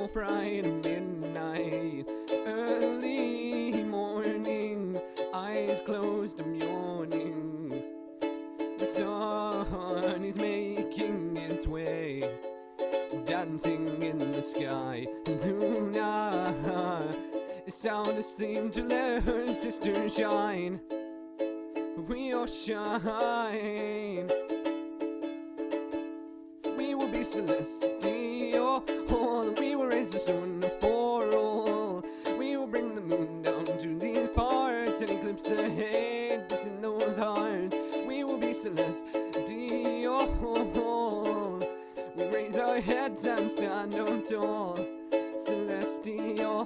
Friday midnight, early morning, eyes closed, I'm yawning. The sun is making its way, dancing in the sky. Luna is sound asleep to let her sister shine. We all shine. We will be celestial. We will raise the sun for all. We will bring the moon down to these parts and eclipse the hate that's in those hearts. We will be celestial. We raise our heads and stand up tall. Celestial.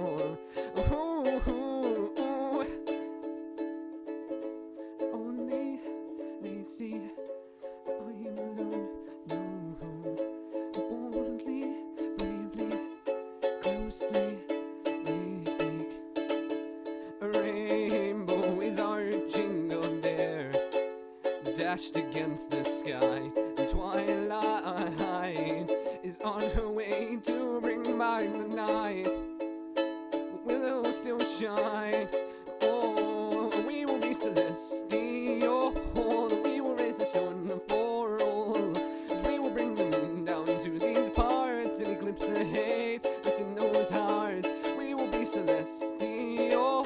Only they see I'm alone. No, boldly, bravely, closely they speak. A rainbow is arching up there, dashed against the sky. And twilight is on her way to bring back the night. We'll still shine. Oh, we will be celestial. We will raise the sun for all. We will bring the moon down to these parts and eclipse the hate that's in those hearts. We will be celestial.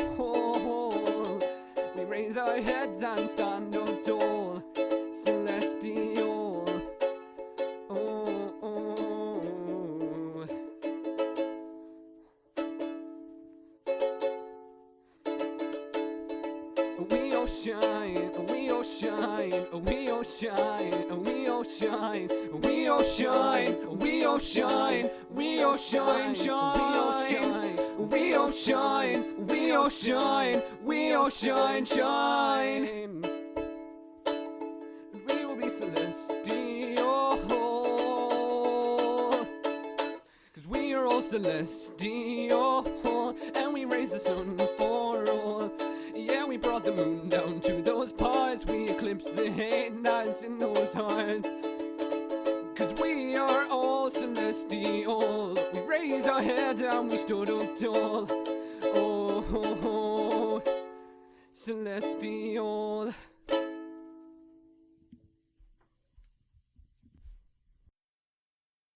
We raise our heads and stand up tall. Celestial. Oh, oh. We all shine, we all shine, we all shine, we all shine, we all shine, we all shine, we all shine, shine, we all shine, we all shine, we all shine, shine. We will be celestial, 'cause we are all celestial, and we raise the sun for all. Yeah, we brought the moon down to those parts. We eclipsed the hate that's in those hearts. 'Cause we are all celestial. We raised our heads and we stood up tall. Oh, celestial.